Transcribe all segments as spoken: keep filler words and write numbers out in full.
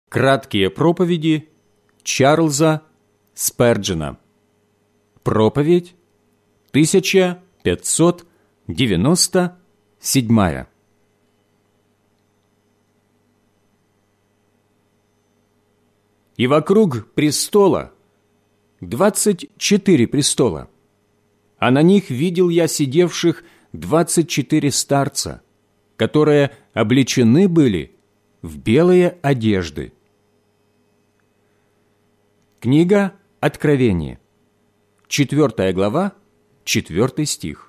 Краткие проповеди Чарльза Сперджена. Проповедь тысяча пятьсот девяносто седьмая. И вокруг престола двадцать четыре престола, а на них видел я сидевших двадцать четыре старца, которые облечены были в белые одежды. Книга Откровения, четвертая глава, четвертый стих.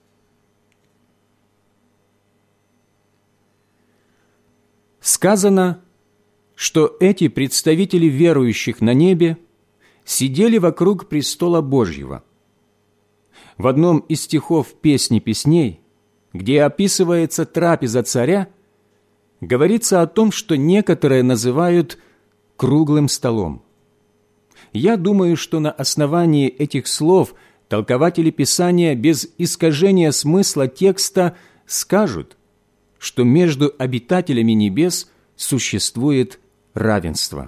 Сказано, что эти представители верующих на небе сидели вокруг престола Божьего. В одном из стихов «Песни песней», где описывается трапеза царя, говорится о том, что некоторые называют «круглым столом». Я думаю, что на основании этих слов толкователи Писания без искажения смысла текста скажут, что между обитателями небес существует равенство.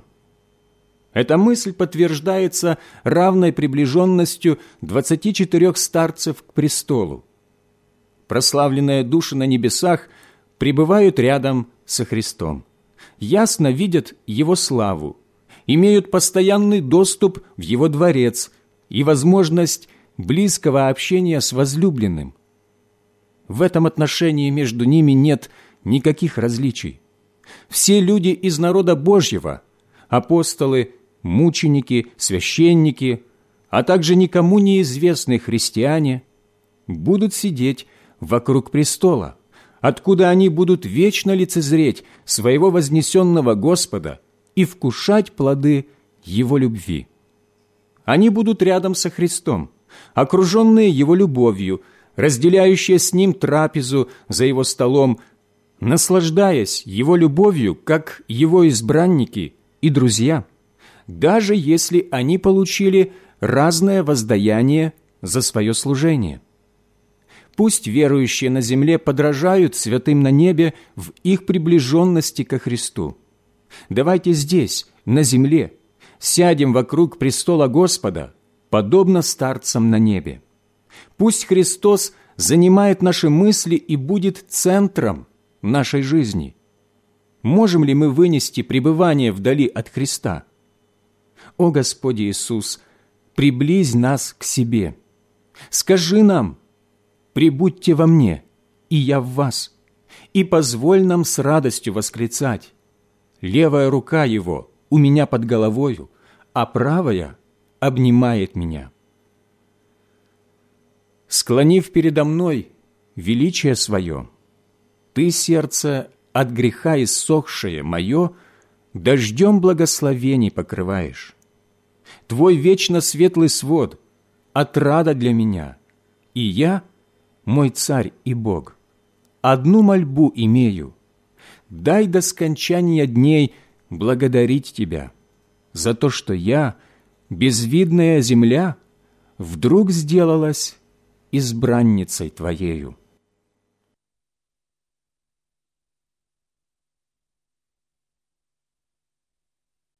Эта мысль подтверждается равной приближенностью двадцати четырех старцев к престолу. Прославленные души на небесах пребывают рядом со Христом, ясно видят Его славу, имеют постоянный доступ в Его дворец и возможность близкого общения с возлюбленным. В этом отношении между ними нет никаких различий. Все люди из народа Божьего, апостолы, мученики, священники, а также никому неизвестные христиане, будут сидеть вокруг престола, откуда они будут вечно лицезреть своего вознесенного Господа и вкушать плоды Его любви. Они будут рядом со Христом, окруженные Его любовью, разделяющие с Ним трапезу за Его столом, наслаждаясь Его любовью, как Его избранники и друзья, даже если они получили разное воздаяние за свое служение. Пусть верующие на земле подражают святым на небе в их приближенности ко Христу. Давайте здесь, на земле, сядем вокруг престола Господа, подобно старцам на небе. Пусть Христос занимает наши мысли и будет центром нашей жизни. Можем ли мы вынести пребывание вдали от Христа? О Господи Иисус, приблизь нас к себе. Скажи нам: «Прибудьте во мне, и я в вас», и позволь нам с радостью восклицать: «Левая рука Его у меня под головою, а правая обнимает меня». Склонив передо мной величие свое, Ты, сердце, от греха иссохшее мое, дождем благословений покрываешь. Твой вечно светлый свод — отрада для меня, и я, мой Царь и Бог, одну мольбу имею: дай до скончания дней благодарить Тебя за то, что я, безвидная земля, вдруг сделалась избранницей Твоею.